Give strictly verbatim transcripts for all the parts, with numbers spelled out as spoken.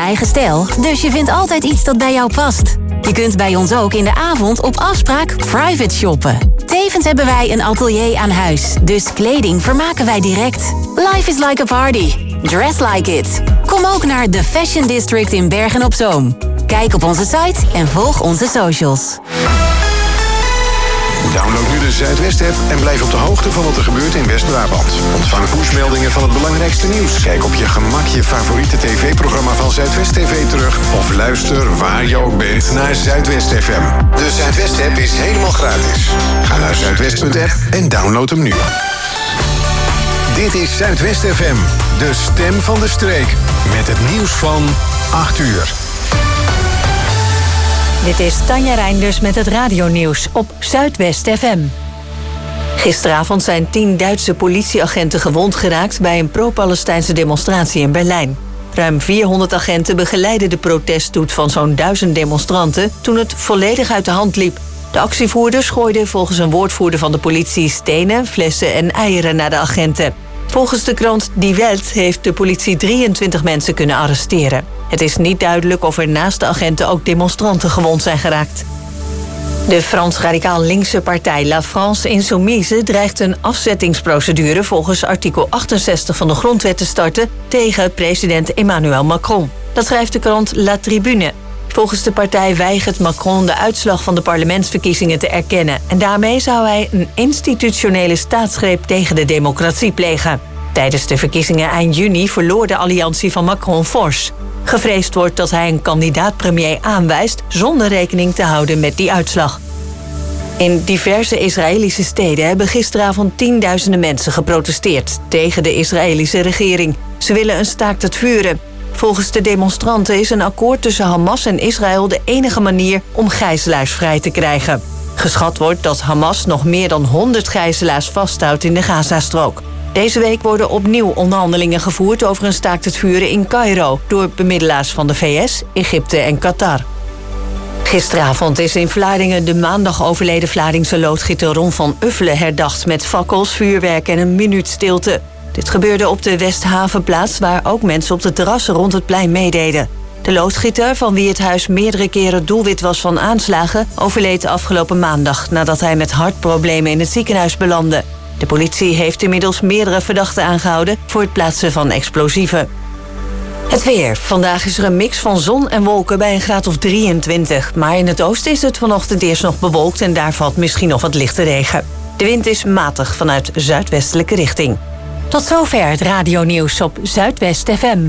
eigen stijl, dus je vindt altijd iets dat bij jou past. Je kunt bij ons ook in de avond op afspraak private shoppen. Tevens hebben wij een atelier aan huis, dus kleding vermaken wij direct. Life is like a party. Dress like it. Kom ook naar The Fashion District in Bergen-op-Zoom. Kijk op onze site en volg onze socials. Download nu de Zuidwest-app en blijf op de hoogte van wat er gebeurt in West-Brabant. Ontvang pushmeldingen van het belangrijkste nieuws. Kijk op je gemak je favoriete tv-programma van Zuidwest T V terug. Of luister waar je ook bent naar Zuidwest F M. De Zuidwest-app is helemaal gratis. Ga naar zuidwest punt app en download hem nu. Dit is Zuidwest F M, de stem van de streek. Met het nieuws van acht uur. Dit is Tanja Reinders met het radionieuws op Zuidwest F M. Gisteravond zijn tien Duitse politieagenten gewond geraakt bij een pro-Palestijnse demonstratie in Berlijn. Ruim vierhonderd agenten begeleidden de proteststoet van zo'n duizend demonstranten toen het volledig uit de hand liep. De actievoerders gooiden volgens een woordvoerder van de politie stenen, flessen en eieren naar de agenten. Volgens de krant Die Welt heeft de politie drieëntwintig mensen kunnen arresteren. Het is niet duidelijk of er naast de agenten ook demonstranten gewond zijn geraakt. De Frans-radicaal linkse partij La France Insoumise dreigt een afzettingsprocedure volgens artikel achtenzestig van de grondwet te starten tegen president Emmanuel Macron. Dat schrijft de krant La Tribune. Volgens de partij weigert Macron de uitslag van de parlementsverkiezingen te erkennen en daarmee zou hij een institutionele staatsgreep tegen de democratie plegen. Tijdens de verkiezingen eind juni verloor de alliantie van Macron fors. Gevreesd wordt dat hij een kandidaat-premier aanwijst zonder rekening te houden met die uitslag. In diverse Israëlische steden hebben gisteravond tienduizenden mensen geprotesteerd tegen de Israëlische regering. Ze willen een staakt het vuren. Volgens de demonstranten is een akkoord tussen Hamas en Israël de enige manier om gijzelaars vrij te krijgen. Geschat wordt dat Hamas nog meer dan honderd gijzelaars vasthoudt in de Gazastrook. Deze week worden opnieuw onderhandelingen gevoerd over een staakt het vuren in Cairo door bemiddelaars van de V S, Egypte en Qatar. Gisteravond is in Vlaardingen de maandag overleden Vlaardingse loodgieter Ron van Uffelen herdacht met fakkels, vuurwerk en een minuut stilte. Dit gebeurde op de Westhavenplaats waar ook mensen op de terrassen rond het plein meededen. De loodgieter, van wie het huis meerdere keren doelwit was van aanslagen, overleed afgelopen maandag nadat hij met hartproblemen in het ziekenhuis belandde. De politie heeft inmiddels meerdere verdachten aangehouden voor het plaatsen van explosieven. Het weer. Vandaag is er een mix van zon en wolken bij een graad of drieëntwintig. Maar in het oosten is het vanochtend eerst nog bewolkt en daar valt misschien nog wat lichte regen. De wind is matig vanuit zuidwestelijke richting. Tot zover het radionieuws op Zuidwest F M.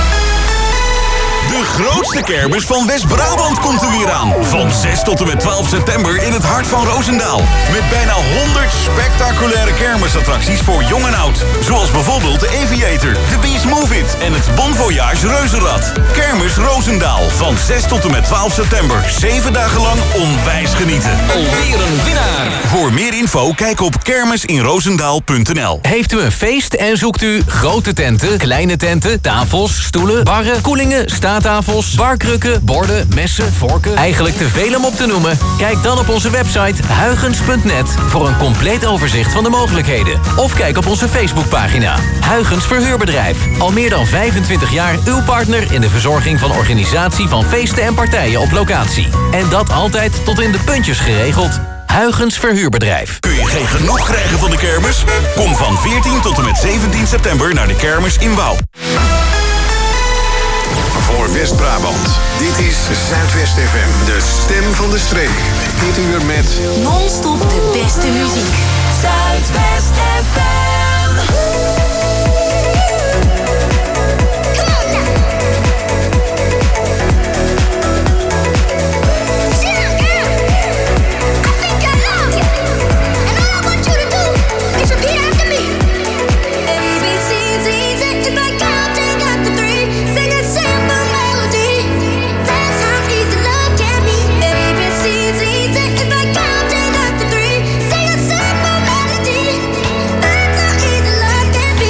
De grootste kermis van West-Brabant komt er weer aan. Van zes tot en met twaalf september in het hart van Roosendaal. Met bijna honderd spectaculaire kermisattracties voor jong en oud. Zoals bijvoorbeeld de Aviator, de Beast Move It en het Bon Voyage Reuzenrad. Kermis Roosendaal. Van zes tot en met twaalf september. Zeven dagen lang onwijs genieten. Alweer een winnaar. Voor meer info kijk op kermisinroosendaal punt n l. Heeft u een feest en zoekt u grote tenten, kleine tenten, tafels, stoelen, barren, koelingen, staattafels, barkrukken, borden, messen, vorken. Eigenlijk te veel om op te noemen. Kijk dan op onze website huygens punt net voor een compleet overzicht van de mogelijkheden. Of kijk op onze Facebookpagina. Huygens Verhuurbedrijf. Al meer dan vijfentwintig jaar uw partner in de verzorging van organisatie van feesten en partijen op locatie. En dat altijd tot in de puntjes geregeld. Huygens Verhuurbedrijf. Kun je geen genoeg krijgen van de kermis? Kom van veertien tot en met zeventien september naar de kermis in Wouw. Voor West-Brabant. Dit is Zuidwest F M, de stem van de streek. Dit uur met Non-stop de beste muziek. Zuidwest F M. Can be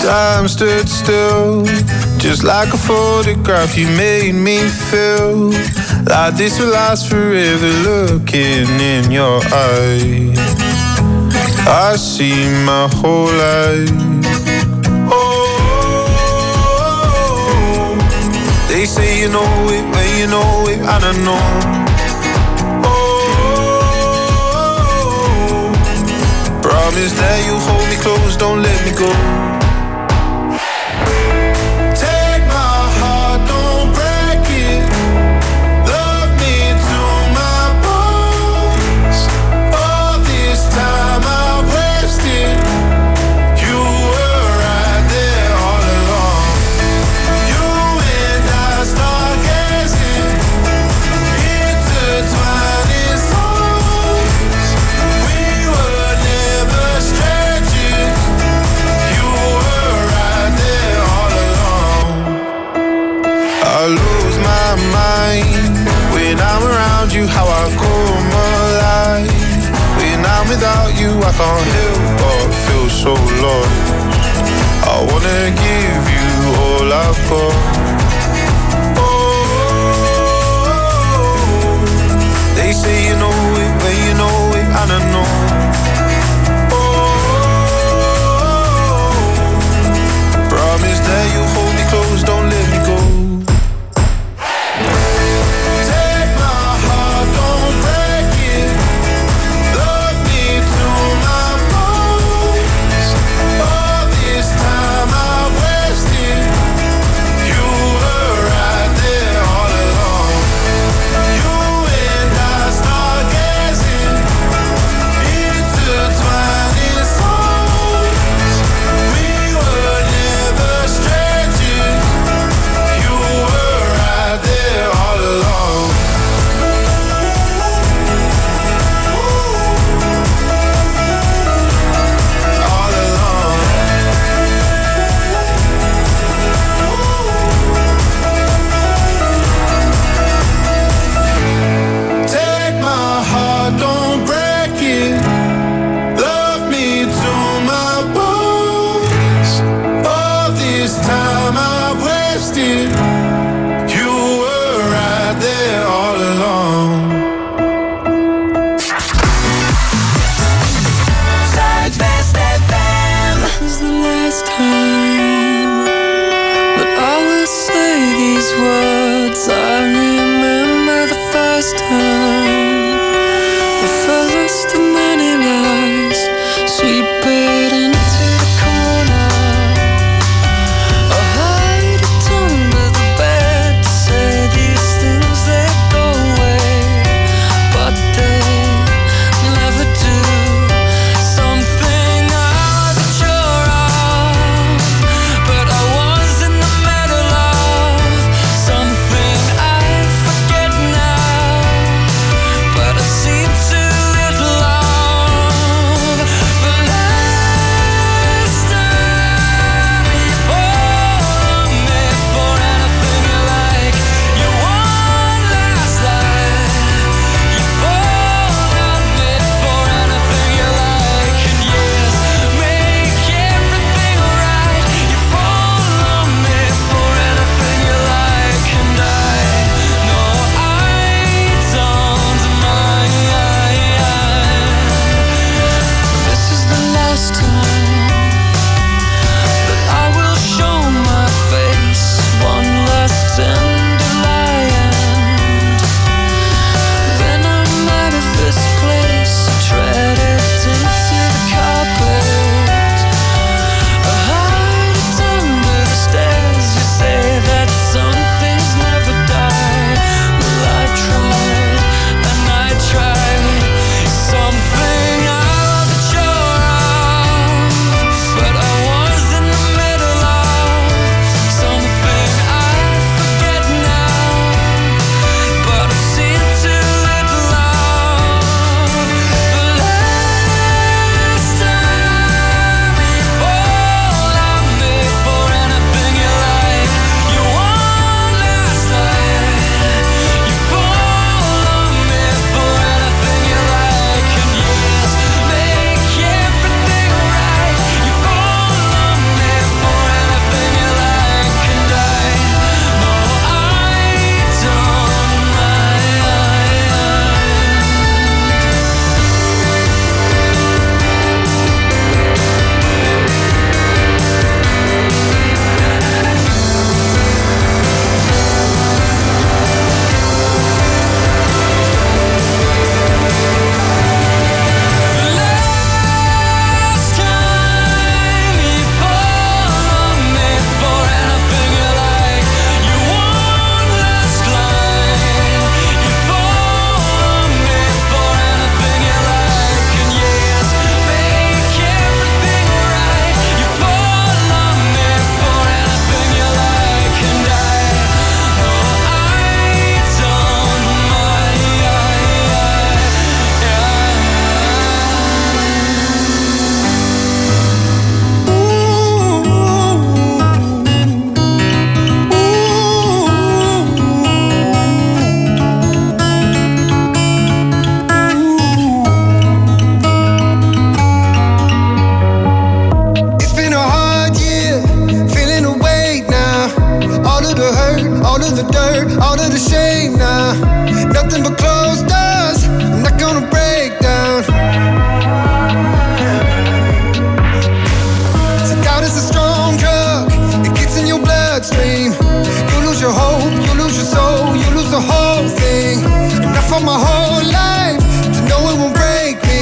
Time stood still, just like a photograph. You made me feel like this will last forever. Looking in your eyes, I see my whole life. Oh, they say you know it when you know it, and I know. Oh, promise that you hold me close, don't let me go. How I come alive when I'm without you, I can't help but feel so lost. I wanna give you all I've got. Oh, they say you know it when you know it, and I know. Oh, promise that you hold me close, don't let me go. Something I forget now. fought my whole life to know it won't break me.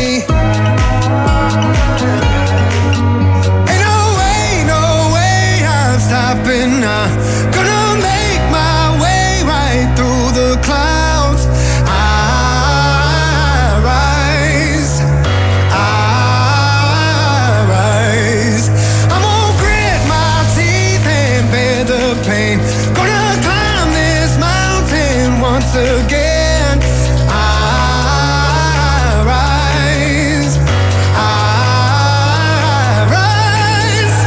Ain't no way, no way I'm stopping now. Gonna make my way right through the clouds. I rise, I rise. I'm gonna grit my teeth and bear the pain. Gonna climb this mountain once again. I rise, I rise.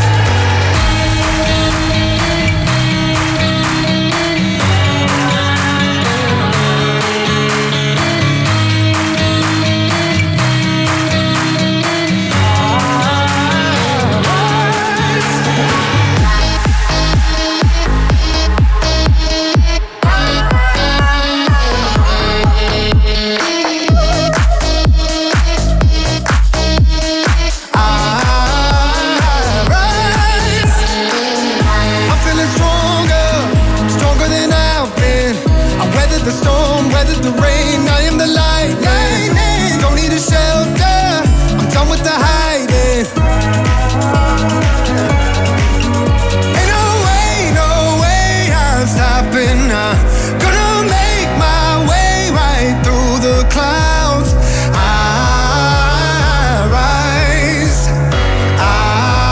The storm, weathered the rain, I am the lightning. Don't need a shelter, I'm done with the hiding. Ain't no way, no way I'm stopping now. Gonna make my way right through the clouds. I rise, I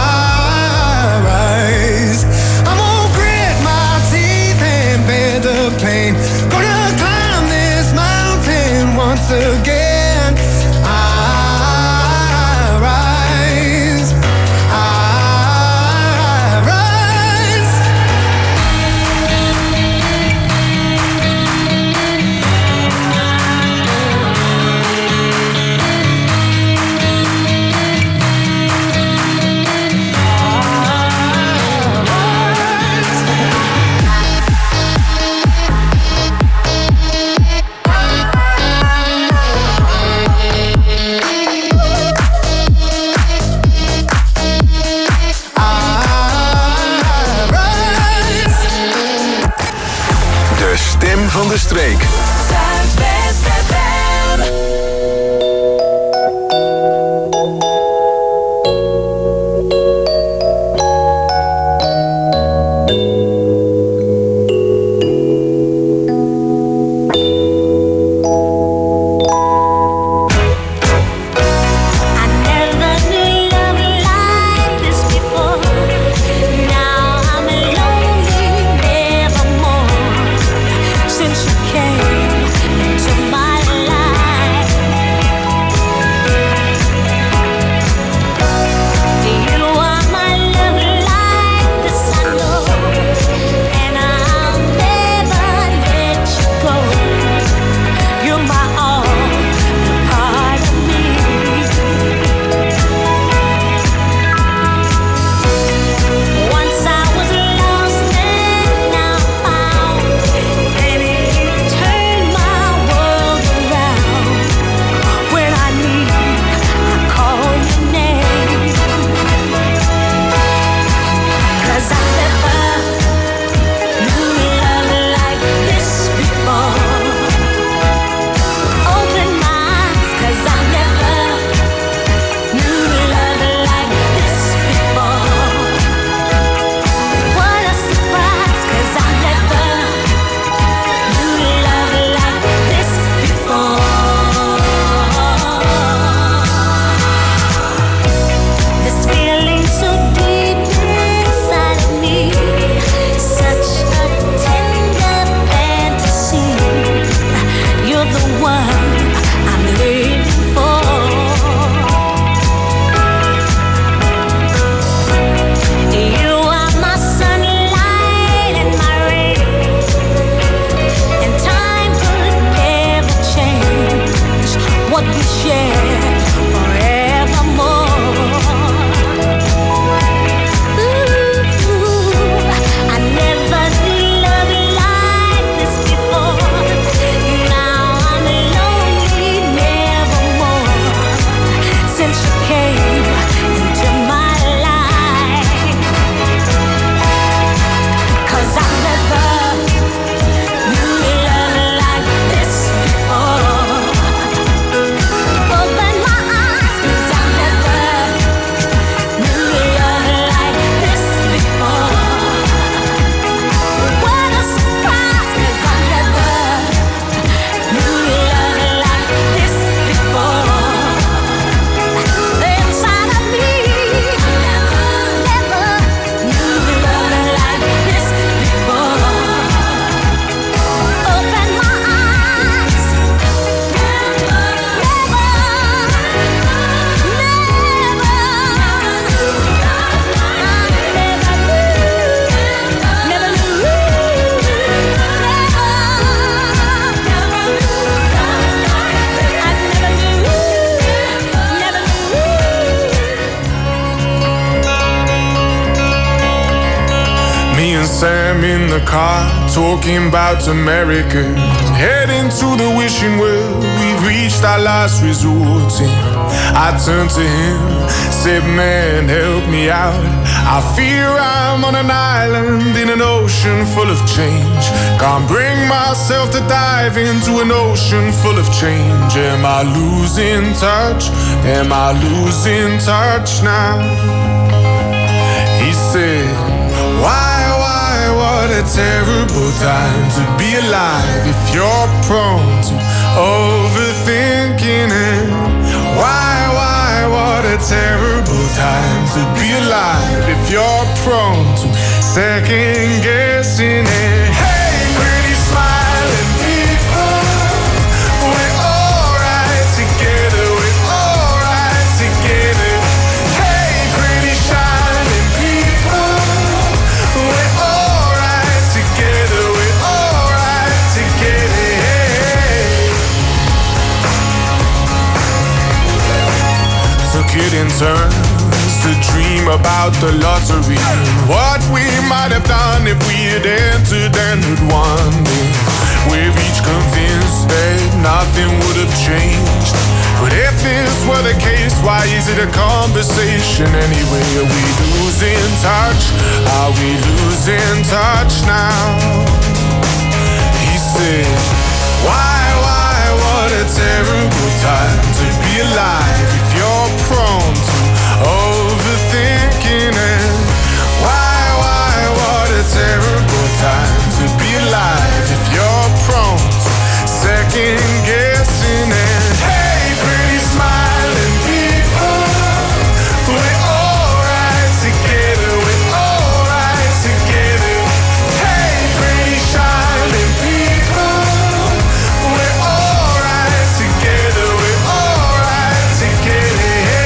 rise. I'm gonna grit my teeth and bear the pain. Once again, I rise. Sam in the car, talking about America. Heading to the wishing well, we've reached our last resort. I turned to him, said, man, help me out. I fear I'm on an island in an ocean full of change. Can't bring myself to dive into an ocean full of change. Am I losing touch? Am I losing touch now? He said, why, why, what a terrible time to be alive if you're prone to overthinking it. Why, why, what a terrible time to be alive if you're prone to second guessing it. Hey, pretty smiling people, we're alright together, we're alright together. Hey, pretty shining people, we're alright together, we're alright together. Hey. Took it in turns to dream about the lottery, what we might have done if we had entered and had won. We're each convinced that nothing would have changed, but if this were the case, why is it a conversation anyway? Are we losing touch? Are we losing touch now? He said, why, why, what a terrible time to be alive if you're prone to overthinking it. Why, why, what a terrible time to be alive if you're prone to second guessing it. Hey, pretty smiling people, we're alright together, we're alright together. Hey, pretty shining people, we're alright together, we're alright together.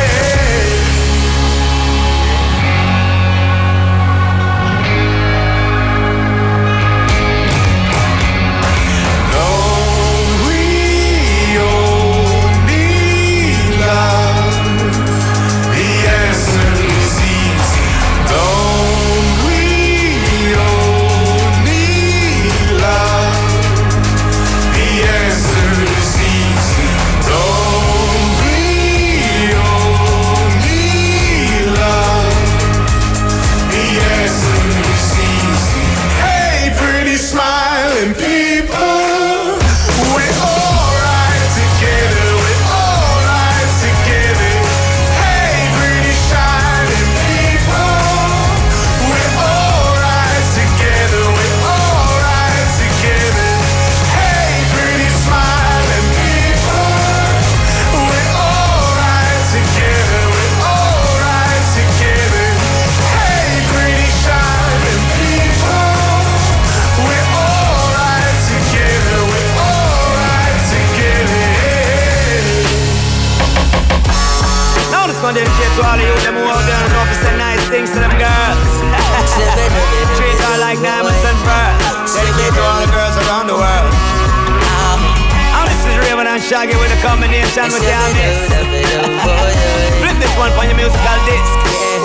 Dedicate to all of you, them who out there and know to say nice things to them girls. Treat her like diamonds and pearls. Dedicate to all the girls around the world. Oh, this is Raven and Shaggy with a combination with your mix. Flip this one for your musical disc.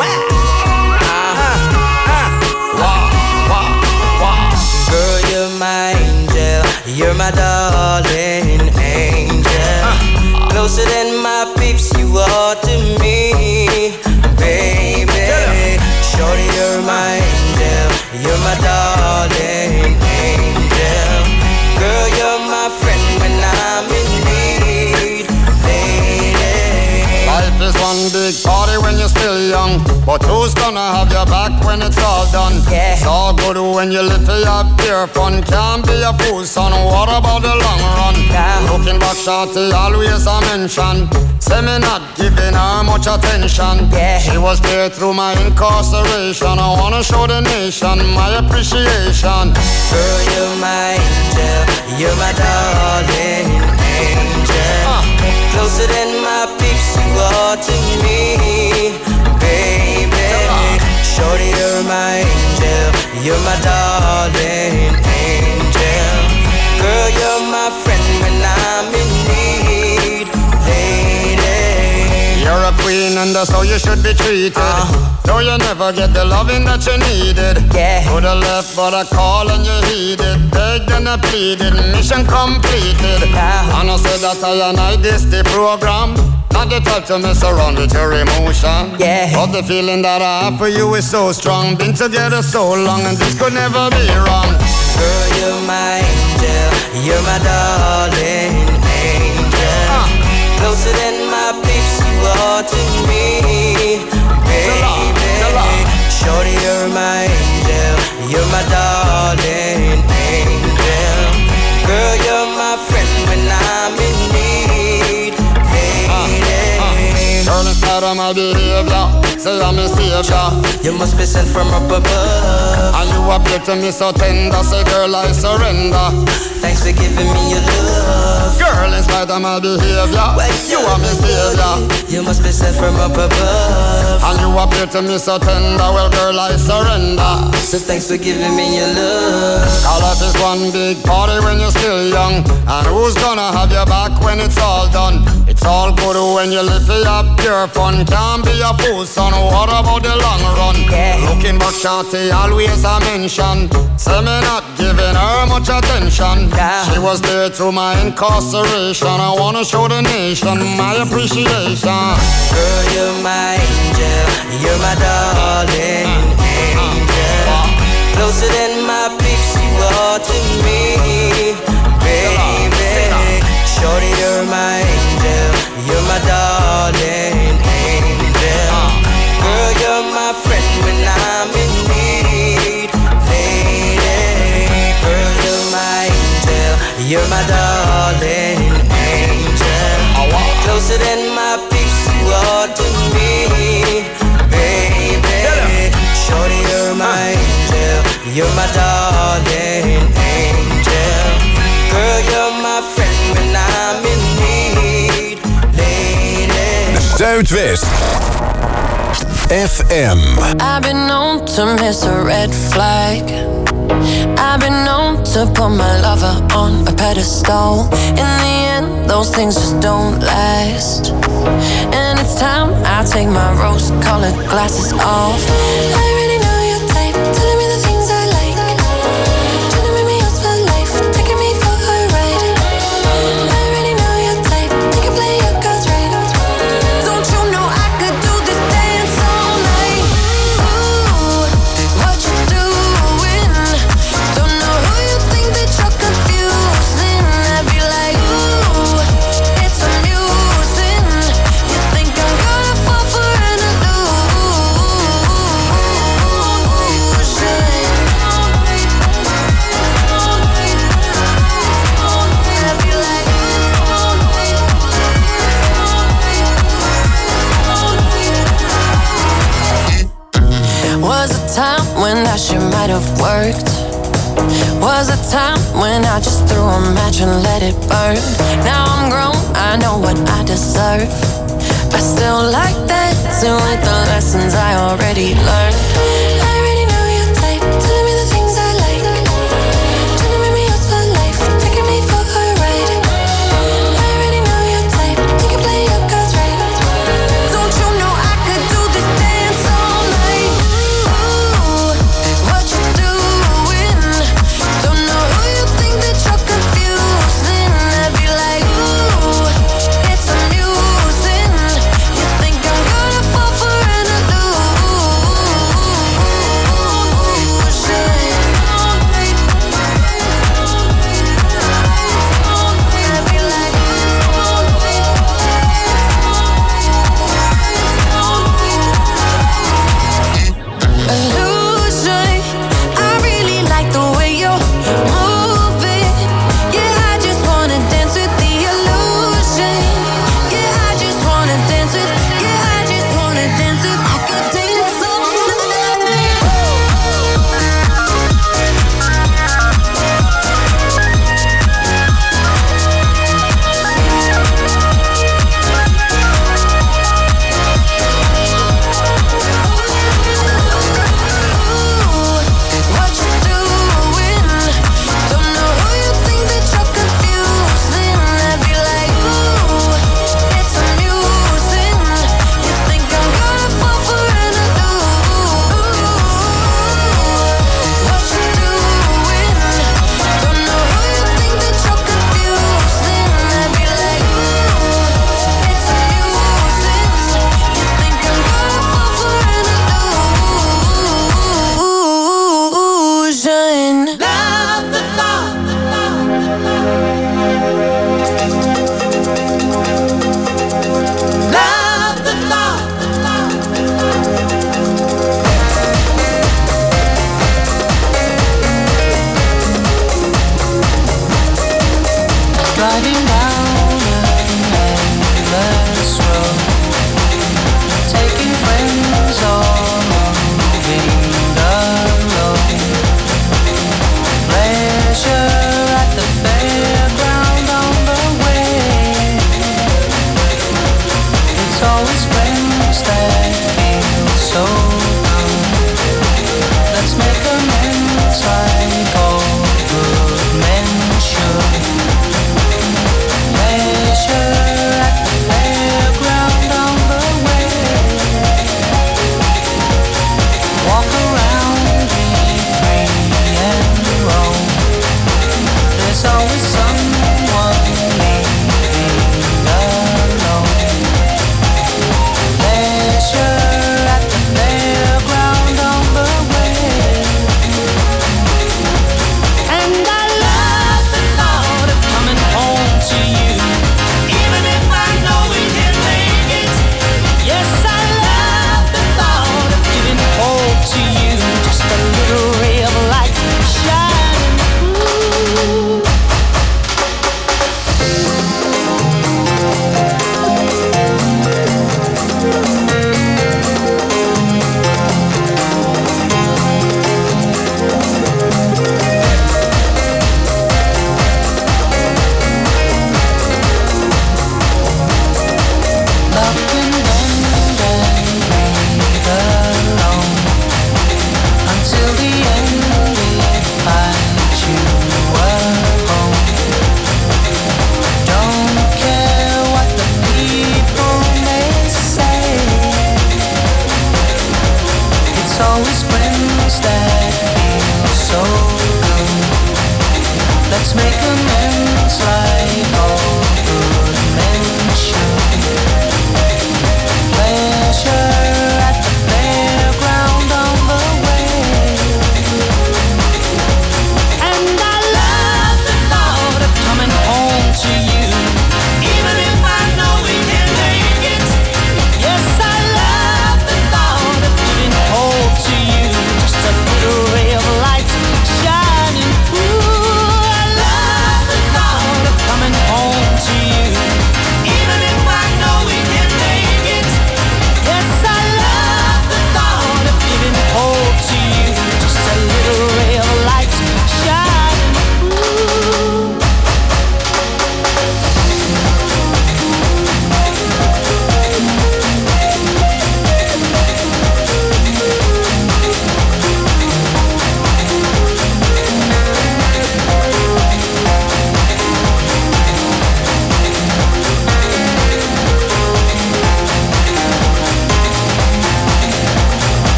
Girl, you're my angel, you're my darling angel. Closer than my peeps, you are to me, baby. Shorty, you're my angel, you're my darling angel. Girl, you're my friend when I'm in need, lady. Life is one big party when you're still young, but who's gonna have your back when it's all done? Yeah. It's all good when you live for your pure fun. Can't be a fool, son, what about the long run? Yeah. Looking back, shorty, always a mention. Say me not giving her much attention. Yeah. She was there through my incarceration. I wanna show the nation my appreciation. Girl, you're my angel, you're my darling angel. uh. Closer than my peeps, you are to me, baby. Shorty, you're my angel, you're my darling angel. Girl, you're my friend when I'm in need, lady. You're a queen and that's how you should be treated. Uh-huh. Though you never get the loving that you needed. Yeah. Coulda left but I call and you heeded. Begged and I pleaded, mission completed. Uh-huh. And I said that I and I this the program. Not the type to mess around with your emotion. Yeah. But the feeling that I have for you is so strong. Been together so long and this could never be wrong. Girl, you're my angel. You're my darling angel. Uh. Closer than my peeps, you are to me, baby. Shorty, you're my angel. You're my darling angel. Girl, you're my friend when I'm in need, lady. Girl, in spite of my behavior, say I'm a savior. You must be sent from up above. And you appear to me so tender. Say, girl, I surrender. Thanks for giving me your love. Girl, in spite of my behavior, well, you are my savior. You must be sent from up above. And you appear to me so tender. Well, girl, I surrender. So thanks for giving me your love. Call life is one big party when you're still young. And who's gonna have your back when it's all done? It's all good when you live for your pure fun. Can't be a fool, son. What about the long run? Yeah. Looking back, shawty, always a mention. Say me not giving her much attention. Yeah. She was there through my incarceration. I wanna show the nation my appreciation. Girl, you're my angel. You're my darling angel. Closer than my peeps, you are to me, baby. Shorty, you're my angel. You're my darling angel. Girl, you're my friend when I'm in need, lady. Girl, you're my angel. You're my darling angel. Closer than my peeps, you are to me, baby. Shorty, you're my angel. You're my darling angel. Girl, you're my friend when I'm in need, lady. Zuidwest F M. I've been known to miss a red flag. I've been known to put my lover on a pedestal. In the end, those things just don't last. And it's time I take my rose-colored glasses off. I already know your type, telling me the things I like. Trying to make me yours for life, taking me for a ride. I already know your type, you can play your cards right. Don't you know I could do this dance all night? Ooh, what you doing? Don't know who you think that you're confusing. I'd be like, ooh, it's amusing. You think I'm gonna fall for an Was a time when that shit might have worked. Was a time when I just threw a match and let it burn. Now I'm grown, I know what I deserve. I still like that, too, with the lessons I already learned. I already know your type, telling me the things I like. Trying to make me yours for life, taking me for a ride. I already know your type, you can play your cards right. Don't you know I could do this dance all night? Ooh, what you doing? Don't know who you think that you're confusing. I'd be like, ooh, it's amusing. You think I'm gonna fall for an illusion?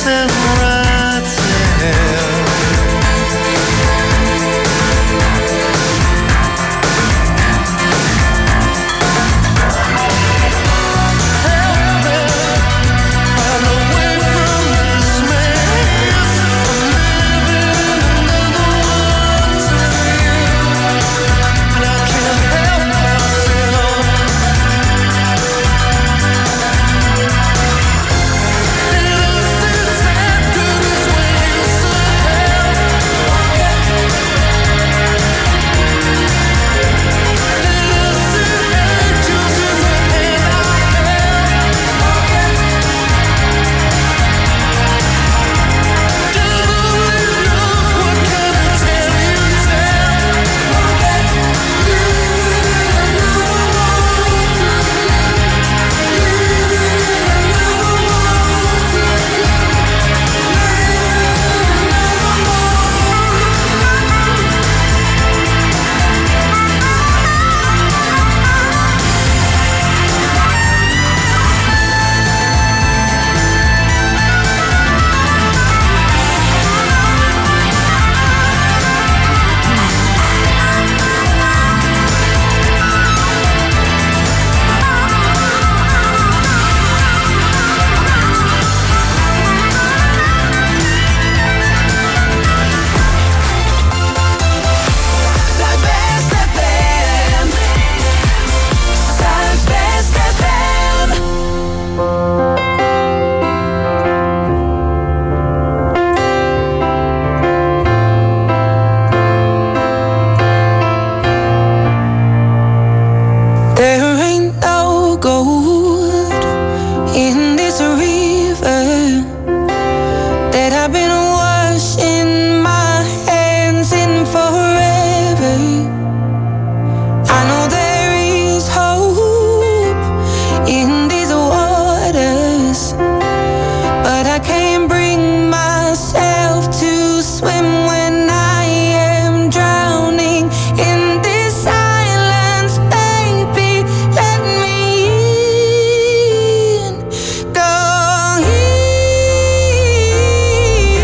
and right to hell. Go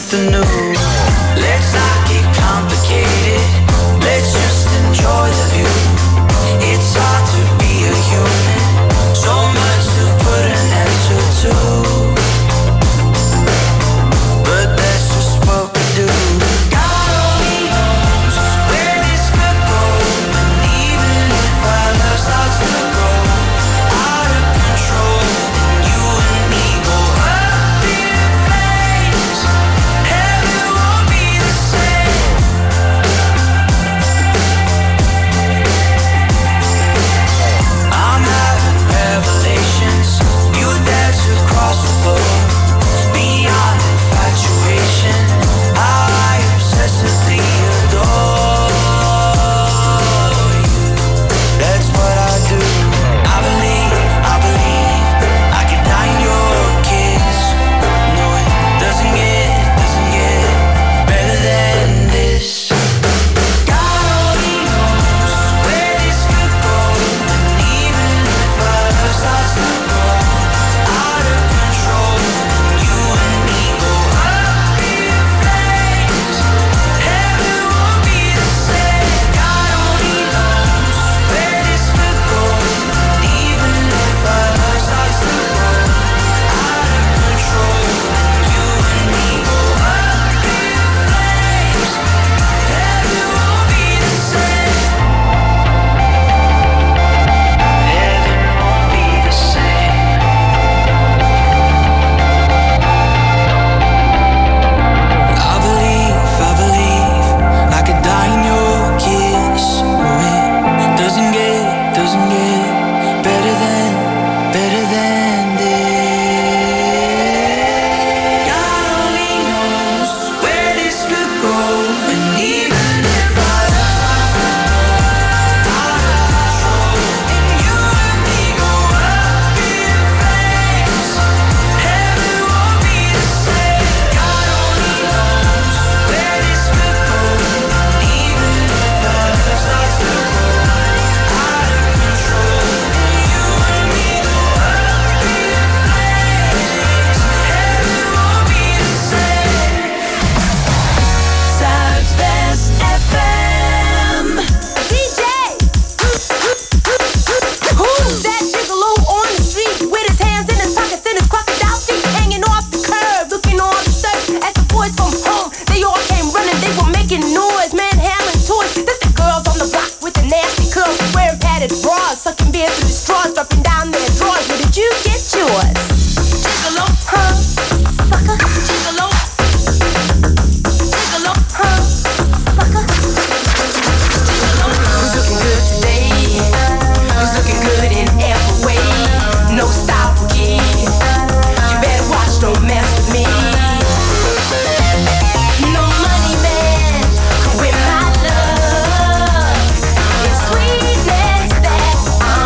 something new. Let's not get complicated. Let's just enjoy the view. It's hard to be a human. So much to put an answer to. But that's just what we do. God only knows where this could go. And even if our love starts to grow out of control, then you and me go up in flames. Heaven won't be the same. I'm having revelations. You dance across the floor. Beyond infatuation, how I obsessively adore you. That's what I do. I believe, I believe I could die in your kiss. No, it doesn't get, doesn't get better than this. God only knows where this could go. And even if our love starts to grow out of control, then you and me go up in flames. Heaven won't be the same. God only knows where this could go. And even if our love starts to grow out of control, then you and me go up in flames. Heaven won't be the same. Heaven won't be the same. I believe, I believe I could die in your kiss. Oh, it doesn't get, doesn't get better than, better than this. God only knows where this could go. And even if our love starts to grow out of control, then you and me go up in flames. Heaven won't be the same. God only knows where this could go. And even if our love starts to grow out of control, then you and me go up in flames. Heaven won't be the same. Zuidwest F M. D J, who's that gigolo on the street with his hands in his pockets and his crocodile feet hanging off the curb, looking all disturbed as the boys from home? They all came running, they were making noise, manhandling toys. This the girls on the block with the nasty curls, wearing padded bras, sucking beer through the straws, dropping down their drawers. Where did you get yours? Gigolo, huh? Sucker, gigolo. Gigolo, huh? Sucker. Who's looking good today? Who's looking good in every way? No style for kids. You better watch, don't mess with me. No money man could win my love. It's sweetness that I'm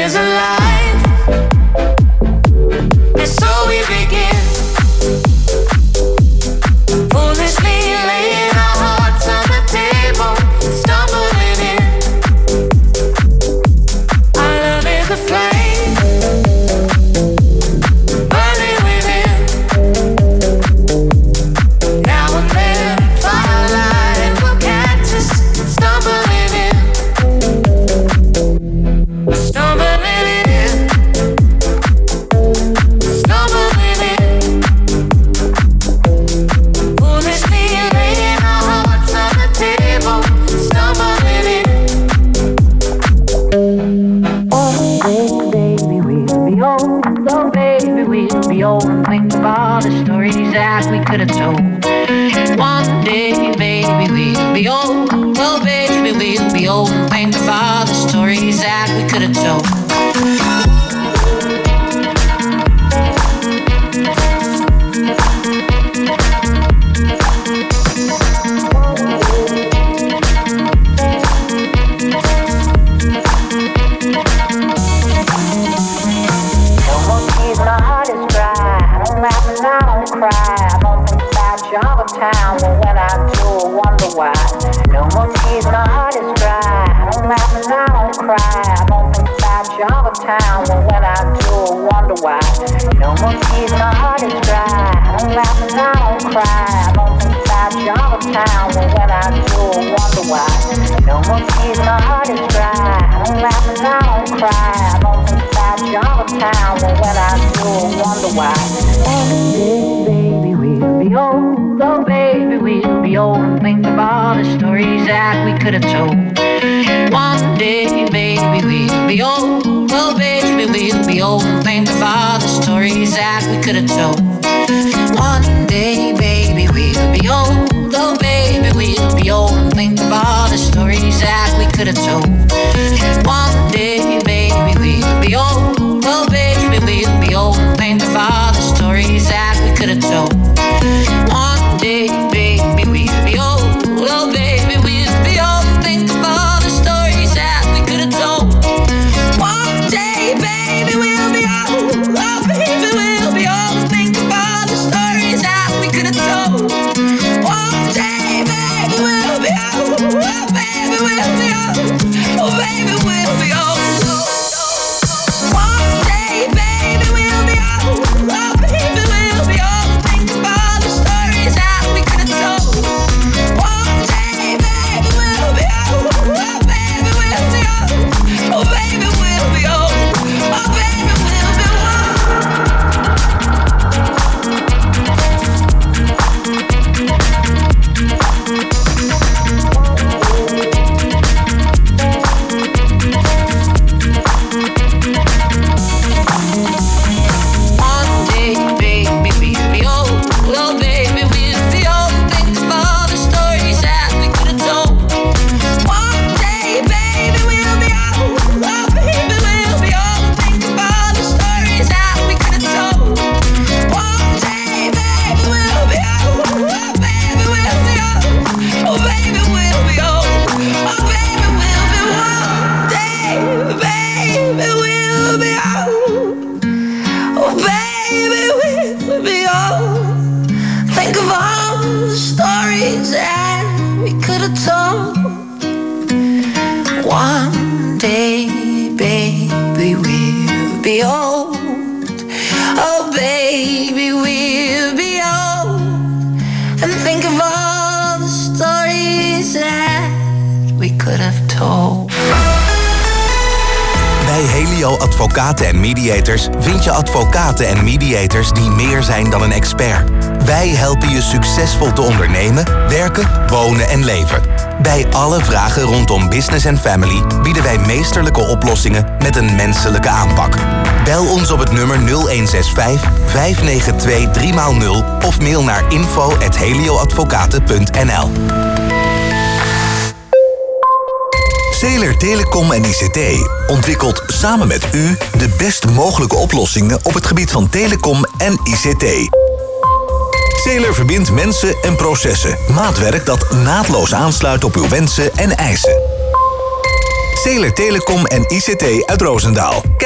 is alive. And so we begin, foolishly laying our hearts on the table, stumbling in. Our love is a flame, burning within. Now and then, firelight will catch us, stumbling in, stumbling in, stumbling in. Foolishly laying our hearts on the table, stumbling in. Oh, baby, we'll be old. Oh, baby, we'll be old. And think of all the stories that we could have told. One day, baby, we'll be old. Oh, baby, we'll be old. And think of all the stories that we could have told. No more tears, my heart is dry. I don't laugh and I don't cry. I don't think about you all the time, but when I do, I wonder why. No more tears, my heart is dry. I don't laugh and I don't cry. I don't think about you all the time, but when I do, I wonder why. No more tears, my heart is dry. I don't laugh and I don't cry. I don't think about you all the time, but when I do, I wonder why. No more tears, my heart is dry. I don't laugh and I don't cry. I don't think about you all the time, but when I do, I wonder why. Oh, baby, we'll be old. Oh, baby, we'll be old. And think of all the stories that we could have told. One day, baby, we'll be old. Oh, baby, we'll be old. And think of all the stories that we could have told. One day, baby, we'll be old. Oh, baby, we'll be old. And think of all the stories that we could have told. One day, baby, we'll be old. Oh, baby, we'll be old. And think of all the stories that we could have told. One day, baby, we'll be old. Oh, baby, we'll be old. Think of all the stories that we could have told. One day, baby, we'll be old. Oh, baby, we'll be old. Think of all the stories that we could have told. One day, baby, we'll be old. Oh, baby, we'll be old. Oh, baby, we'll be old. One day, baby, we'll be old. Oh, baby, we'll be old. Think of all the stories that we could have told. One day, baby, we'll be old. Oh, baby, we'll be old. Oh, baby, we'll be old. Oh, baby, we'll be One day, baby, we'll be old. Oh, baby, we'll be old. Think of all the stories that we could have told. One day, baby, we'll be old. Oh, baby, we'll be old. Think of all the stories that we could have told. One day, baby, we'll be old. Oh, baby, we'll be old. Oh, baby, we'll be old. Oh, baby, we'll be one day, baby, we'll be old. Oh, baby, we'll be old. Think of all the stories that we could have told. One day, baby, we'll be old. Oh, baby, we'll be old. And think of all the stories that we could have told. Bij Helio Advocaten en Mediators vind je advocaten en mediators die meer zijn dan een expert. Wij helpen je succesvol te ondernemen, werken, wonen en leven. Bij alle vragen rondom business en family bieden wij meesterlijke oplossingen met een menselijke aanpak. Bel ons op het nummer nul een zes vijf, vijf negen twee, drie nul of mail naar info at helioadvocaten punt n l. Zeeler Telecom en I C T ontwikkelt samen met u de best mogelijke oplossingen op het gebied van telecom en I C T. Zeeler verbindt mensen en processen. Maatwerk dat naadloos aansluit op uw wensen en eisen. Zeeler Telecom en I C T uit Roosendaal. Kijk